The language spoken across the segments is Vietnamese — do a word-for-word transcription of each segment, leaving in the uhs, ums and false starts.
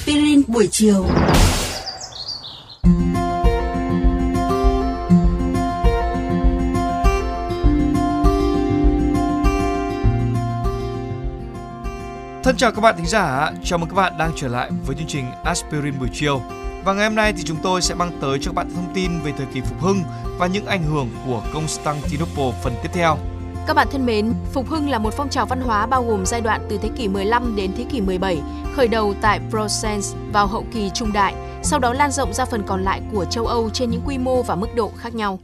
Aspirin buổi chiều. Thân chào các bạn thính giả, chào mừng các bạn đang trở lại với chương trình Aspirin buổi chiều. Và ngày hôm nay thì chúng tôi sẽ mang tới cho các bạn thông tin về thời kỳ phục hưng và những ảnh hưởng của Constantinople phần tiếp theo. Các bạn thân mến, phục hưng là một phong trào văn hóa bao gồm giai đoạn từ thế kỷ mười lăm đến thế kỷ mười bảy, khởi đầu tại Provence vào hậu kỳ trung đại, sau đó lan rộng ra phần còn lại của châu Âu trên những quy mô và mức độ khác nhau.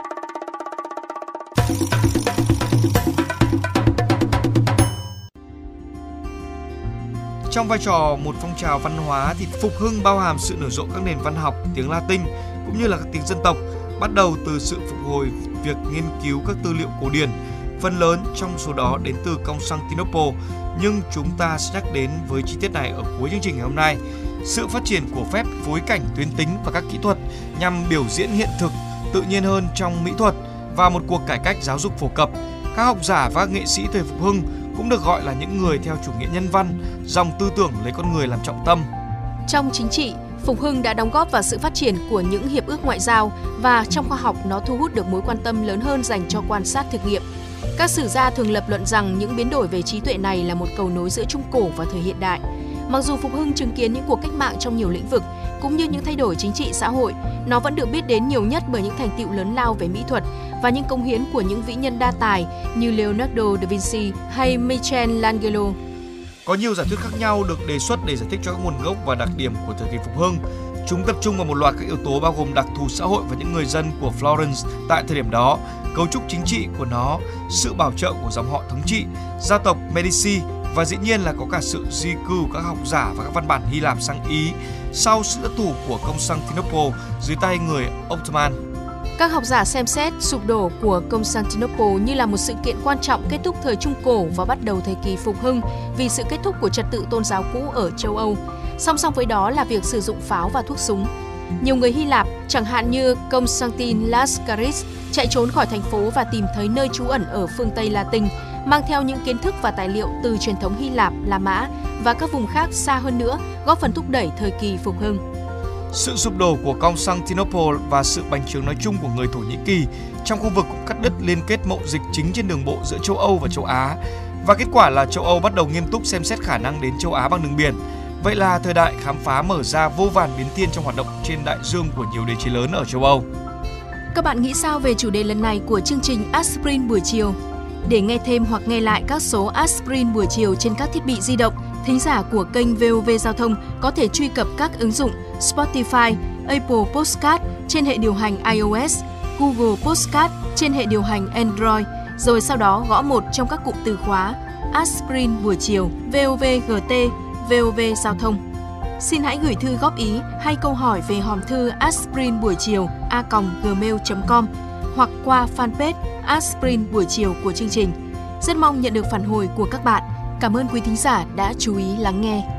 Trong vai trò một phong trào văn hóa thì phục hưng bao hàm sự nở rộ các nền văn học tiếng Latin cũng như là các tiếng dân tộc, bắt đầu từ sự phục hồi việc nghiên cứu các tư liệu cổ điển, phần lớn trong số đó đến từ Constantinople, nhưng chúng ta sẽ nhắc đến với chi tiết này ở cuối chương trình ngày hôm nay. Sự phát triển của phép phối cảnh tuyến tính và các kỹ thuật nhằm biểu diễn hiện thực tự nhiên hơn trong mỹ thuật và một cuộc cải cách giáo dục phổ cập. Các học giả và các nghệ sĩ thời phục hưng cũng được gọi là những người theo chủ nghĩa nhân văn, dòng tư tưởng lấy con người làm trọng tâm. Trong chính trị, phục hưng đã đóng góp vào sự phát triển của những hiệp ước ngoại giao và trong khoa học nó thu hút được mối quan tâm lớn hơn dành cho quan sát thực nghiệm. Các sử gia thường lập luận rằng những biến đổi về trí tuệ này là một cầu nối giữa Trung Cổ và thời hiện đại. Mặc dù phục hưng chứng kiến những cuộc cách mạng trong nhiều lĩnh vực, cũng như những thay đổi chính trị xã hội, nó vẫn được biết đến nhiều nhất bởi những thành tựu lớn lao về mỹ thuật và những cống hiến của những vĩ nhân đa tài như Leonardo da Vinci hay Michelangelo. Có nhiều giả thuyết khác nhau được đề xuất để giải thích cho các nguồn gốc và đặc điểm của thời kỳ phục hưng. Chúng tập trung vào một loạt các yếu tố bao gồm đặc thù xã hội và những người dân của Florence tại thời điểm đó, cấu trúc chính trị của nó, sự bảo trợ của dòng họ thống trị, gia tộc Medici và dĩ nhiên là có cả sự di cư của các học giả và các văn bản Hy Lạp sang Ý sau sự thất thủ của Constantinople dưới tay người Ottoman. Các học giả xem xét sụp đổ của Constantinople như là một sự kiện quan trọng kết thúc thời Trung Cổ và bắt đầu thời kỳ phục hưng vì sự kết thúc của trật tự tôn giáo cũ ở châu Âu. Song song với đó là việc sử dụng pháo và thuốc súng. Nhiều người Hy Lạp, chẳng hạn như Constantin Lascaris, chạy trốn khỏi thành phố và tìm thấy nơi trú ẩn ở phương Tây Latin, mang theo những kiến thức và tài liệu từ truyền thống Hy Lạp, La Mã và các vùng khác xa hơn nữa, góp phần thúc đẩy thời kỳ phục hưng. Sự sụp đổ của Constantinople và sự bành trướng nói chung của người Thổ Nhĩ Kỳ trong khu vực cũng cắt đứt liên kết mậu dịch chính trên đường bộ giữa châu Âu và châu Á. Và kết quả là châu Âu bắt đầu nghiêm túc xem xét khả năng đến châu Á bằng đường biển. Vậy là thời đại khám phá mở ra vô vàn biến thiên trong hoạt động trên đại dương của nhiều đế chế lớn ở châu Âu. Các bạn nghĩ sao về chủ đề lần này của chương trình Aspirin buổi chiều? Để nghe thêm hoặc nghe lại các số Aspirin buổi chiều trên các thiết bị di động, thính giả của kênh vê o vê Giao thông có thể truy cập các ứng dụng Spotify, Apple Podcast trên hệ điều hành iOS, Google Podcast trên hệ điều hành Android, rồi sau đó gõ một trong các cụm từ khóa Aspirin buổi chiều, vê o vê giê tê, vê o vê Giao thông. Xin hãy gửi thư góp ý hay câu hỏi về hòm thư aspirin buổi chiều a còng gmail chấm com hoặc qua fanpage Aspirin buổi chiều của chương trình. Rất mong nhận được phản hồi của các bạn. Cảm ơn quý thính giả đã chú ý lắng nghe.